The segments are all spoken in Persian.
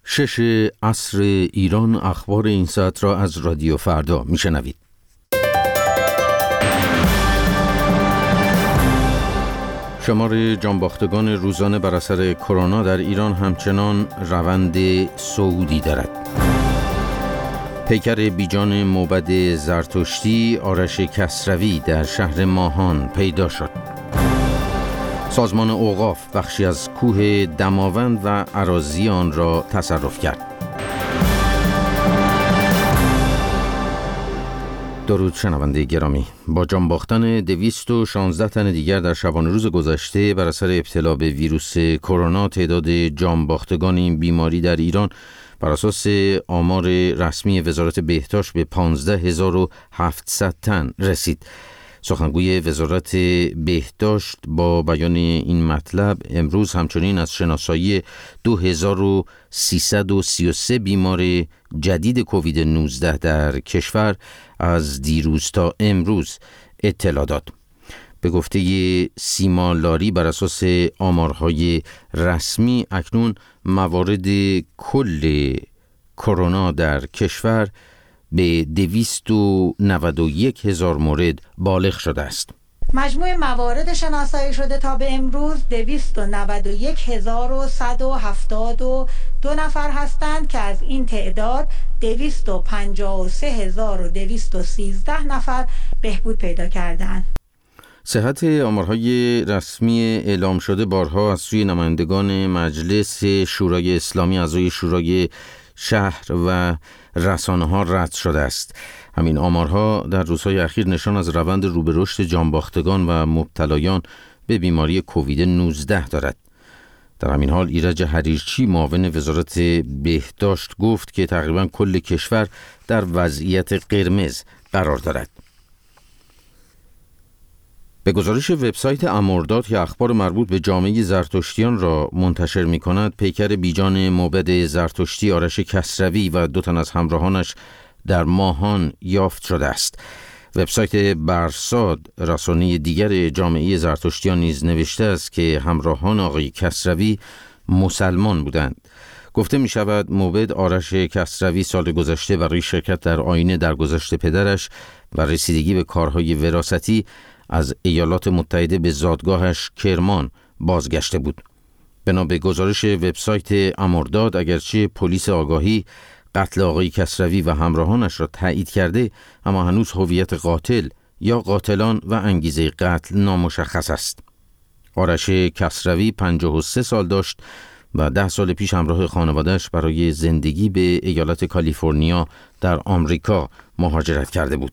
6 عصر ایران. اخبار این ساعت را از رادیو فردا میشنوید. شمار جانباختگان روزانه بر اثر کرونا در ایران همچنان روند صعودی دارد. پیکر بیجان موبد زرتشتی آرش کسروی در شهر ماهان پیدا شد. سازمان اوقاف بخشی از کوه دماوند و اراضی آن را تصرف کرد. درود شنونده گرامی. با جان باختن 216 تن دیگر در شبانه روز گذشته بر اثر ابتلا به ویروس کرونا، تعداد جان باختگان این بیماری در ایران بر اساس آمار رسمی وزارت بهداشت به 15700 تن رسید. سخنگوی وزارت بهداشت با بیان این مطلب امروز همچنین از شناسایی 2333 بیمار جدید کووید 19 در کشور از دیروز تا امروز اطلاع داد. به گفته سیما لاری بر اساس آمارهای رسمی اکنون موارد کل کرونا در کشور به 291,000 مورد بالغ شده است. مجموع موارد شناسایی شده تا به امروز 291,172 نفر هستند که از این تعداد 253,213 نفر بهبود پیدا کردند. صحت آمارهای رسمی اعلام شده بارها از سوی نمایندگان مجلس شورای اسلامی، اعضای شورای شهر و رسانه‌ها رد شده است. همین آمارها در روزهای اخیر نشان از روند رو به رشد جانباختگان و مبتلایان به بیماری کووید 19 دارد. در همین حال ایرج حریرچی معاون وزارت بهداشت گفت که تقریبا کل کشور در وضعیت قرمز قرار دارد. به گزارش وبسایت امرداد که اخبار مربوط به جامعه زرتشتیان را منتشر می کند، پیکر بیجان موبد زرتشتی آرش کسروی و 2 تن از همراهانش در ماهان یافت شده است. وبسایت برساد، رسانه دیگر جامعه زرتشتیان، نیز نوشته است که همراهان آقای کسروی مسلمان بودند. گفته می شود موبد آرش کسروی سال گذشته برای شرکت در آیین درگذشت پدرش و رسیدگی به کارهای وراثتی از ایالات متحده به زادگاهش کرمان بازگشته بود. بنا به گزارش وبسایت امرداد، اگرچه پلیس آگاهی قتل آقای کسروی و همراهانش را تایید کرده، اما هنوز هویت قاتل یا قاتلان و انگیزه قتل نامشخص است. آرش کسروی 53 سال داشت و 10 سال پیش همراه خانواده‌اش برای زندگی به ایالت کالیفرنیا در آمریکا مهاجرت کرده بود.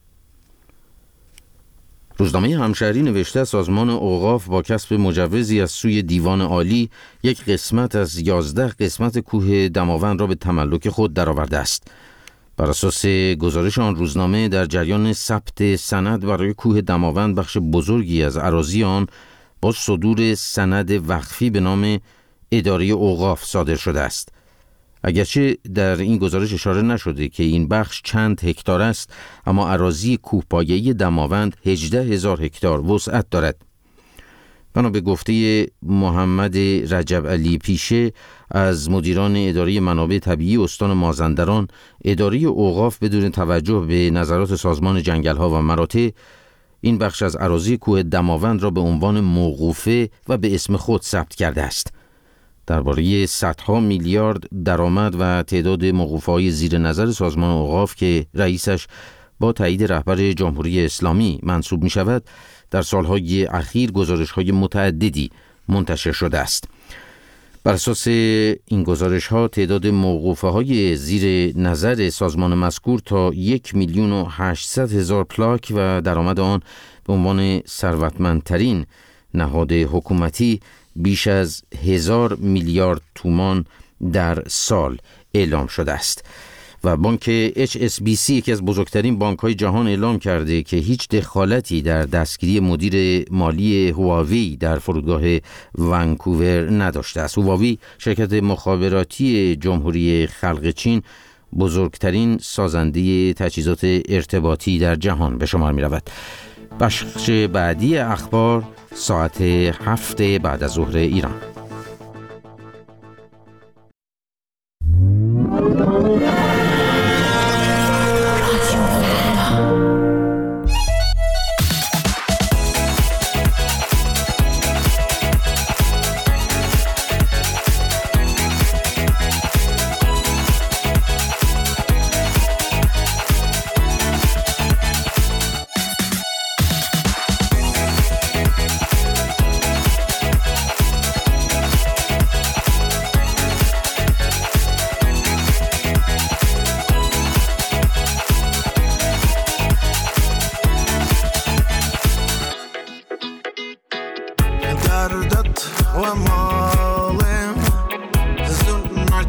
روزنامه همشهری نوشته سازمان اوقاف با کسب مجوزی از سوی دیوان عالی یک قسمت از 11 قسمت کوه دماوند را به تملک خود درآورده است. بر اساس گزارش آن روزنامه، در جریان ثبت سند برای کوه دماوند بخش بزرگی از اراضی آن با صدور سند وقفی به نام اداره اوقاف صادر شده است. اگرچه در این گزارش اشاره نشده که این بخش چند هکتار است، اما اراضی کوهپایه‌ای دماوند 18,000 هکتار وسعت دارد. بنا به گفته محمد رجب علی پیشه از مدیران اداره منابع طبیعی استان مازندران، اداره اوقاف بدون توجه به نظرات سازمان جنگل‌ها و مراتع این بخش از اراضی کوه دماوند را به عنوان موقوفه و به اسم خود ثبت کرده است. درباره صدها میلیارد درآمد و تعداد موقوفه‌های زیر نظر سازمان اوقاف که رئیسش با تایید رهبر جمهوری اسلامی منصوب می شود، در سالهای اخیر گزارش‌های متعددی منتشر شده است. بر اساس این گزارش‌ها تعداد موقوفه‌های زیر نظر سازمان مذکور تا 1,800,000 پلاک و درآمد آن به عنوان ثروتمندترین نهاد حکومتی بیش از 1,000 میلیارد تومان در سال اعلام شده است. و بانک HSBC، یکی از بزرگترین بانک‌های جهان، اعلام کرده که هیچ دخالتی در دستگیری مدیر مالی هواوی در فرودگاه ونکوور نداشته است. هواوی شرکت مخابراتی جمهوری خلق چین بزرگترین سازنده تجهیزات ارتباطی در جهان به شمار می‌رود. بخش بعدی اخبار ساعت 7 بعد از ظهر ایران.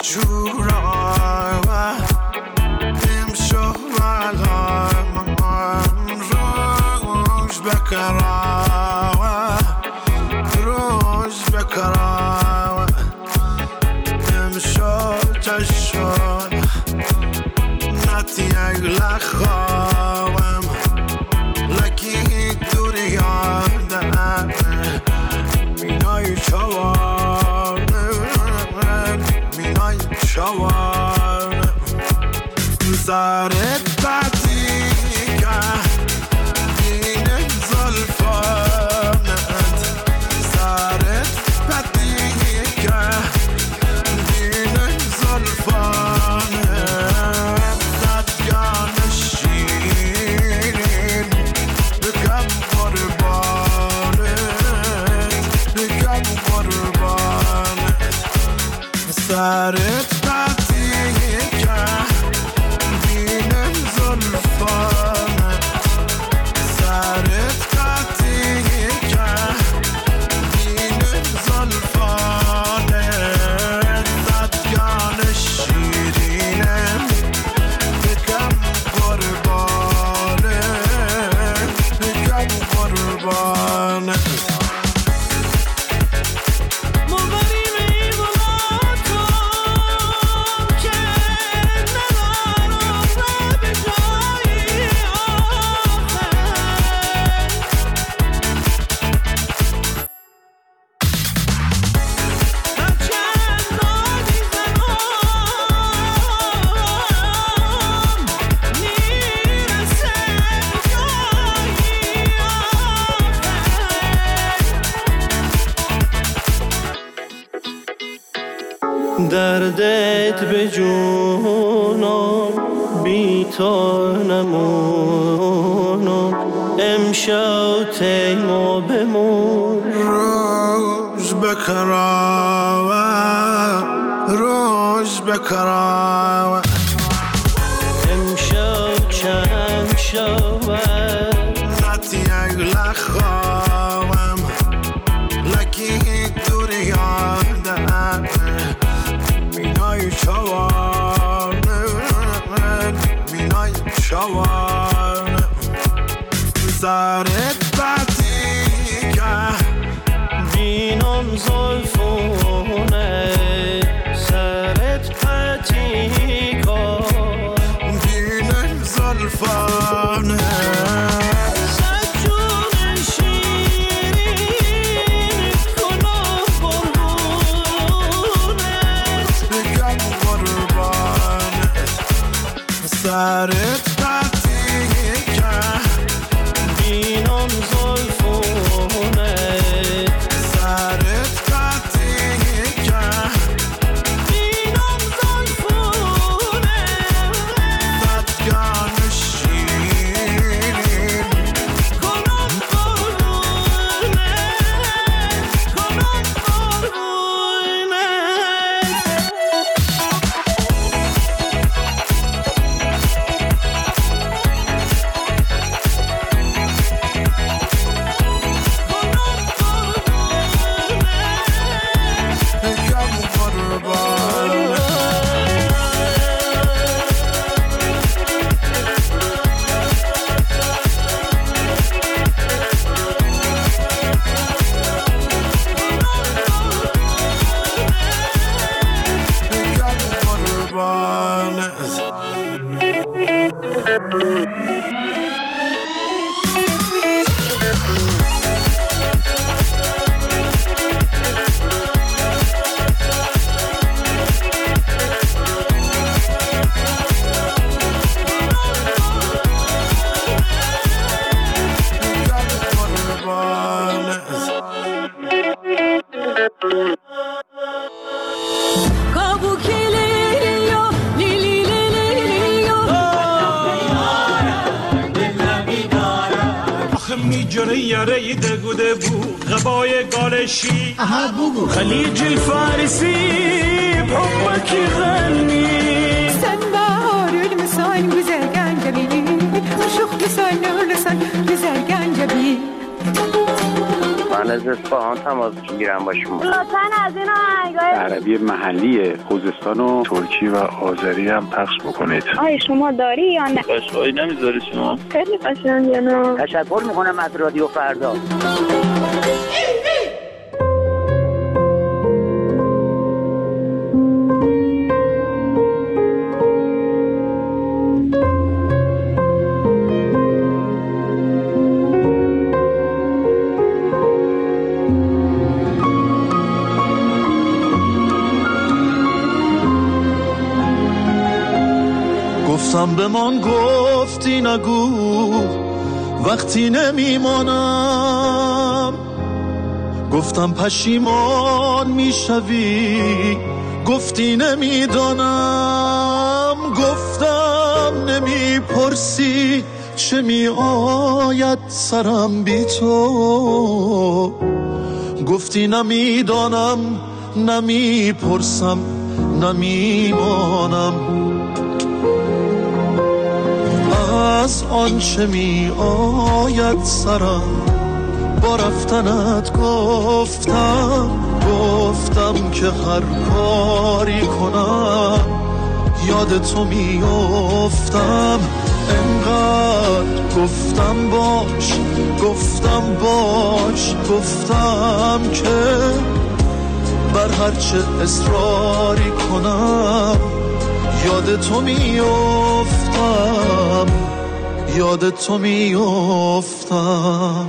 چورا امشو علام روش بکرا روش بکرا امشو چشو نتی اگل خوام لکی دوری یادم مینای چوان مینای چوان سرت بدی که این زلفانت سرت بدی که این زلفانت دادگان شیرین بکم قربانت بکم قربانت سرت بدی که بینم زلفانت سرت بدی که بینم زلفانت دادگان شیرینم بکم قربانت بکم قربانت دردت به جونم بی تو نمونم امشب تیما بمون روز بکراوه روز بکراوه امشب چند شوه نتی اگل خوام لکی دوری یادم مینای چوان مینای چوان سرت بدی که بینم زلفونه سرت پتی کن بینم زلفانه سرت بدی که بینم زلفونه سرت بدی که بینم زلفونه دادگان شیرین کنم قربونه کنم قربونه بکم قربانه بکم قربانه میجره یاره دگوده بو غبای گالشی خلیج الفارسی بحبك يغني سنبار المساين وزرقان جميل وشوخ لسان ولسان وزرقان جميل بله از اصفهان تماس میگیرم با شما. لطفاً از این آهنگای عربی محلی خوزستان و ترکی و آذری هم پخش بکنید. آی شما داری یا نه؟ قشقایی نمیذاری شما؟ خیلی قشنگه نه؟ تشکر میکنم از رادیو فردا. گفتم به من گفتی نگو وقتی نمیمانم، گفتم پشیمان میشوی گفتی نمیدانم، گفتم نمیپرسی چه میآید سرم بی تو، گفتی نمیدانم نمیپرسم نمیمانم. از آنچه می آید سرم با رفتنت گفتم که هر کاری کنم یاد تو می افتم. انقدر گفتم گفتم که بر هرچه اصراری کنم یاد تو می افتم، یاد تو می افتم.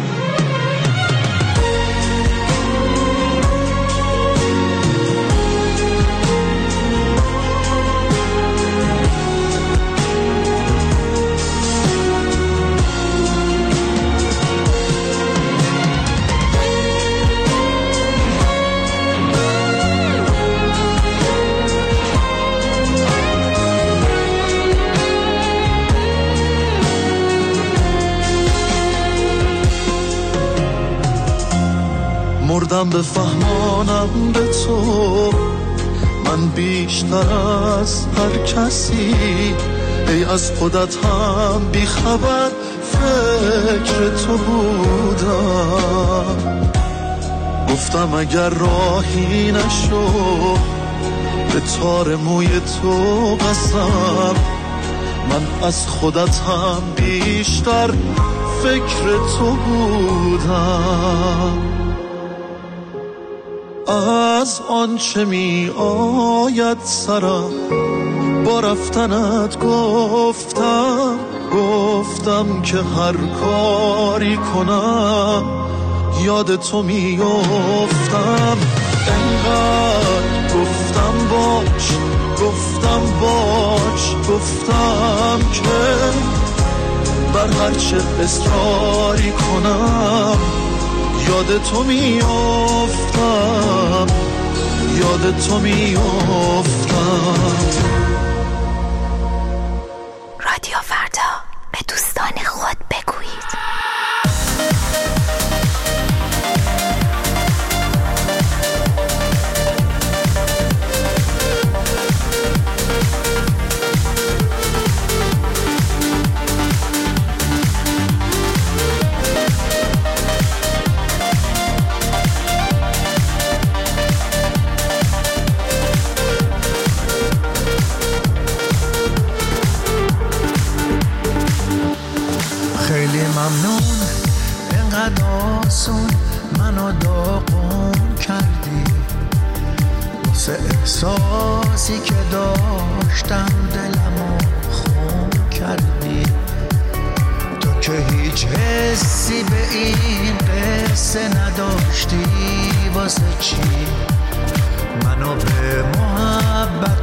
مردم بفهمانم به تو من بیشتر از هر کسی، ای از خودت هم بی خبر فکر تو بودم. گفتم اگر راهی نشو به تار موی تو قسم، من از خودت هم بیشتر فکر تو بودم. از آنچه می آید سرم با رفتنت گفتم که هر کاری کنم یاد تو می افتم. انقدر گفتم که بر هرچه اصراری کنم یاد تو می افتم، یاد تو می افتم. رادیو فردا به دوستان خود بگویید. خیلی ممنون اینقدر آسون منو داغون کردی، واسه احساسی که داشتم دلمو خون کردی. تو که هیچ حسی به این قصه نداشتی، واسه چی منو به محبت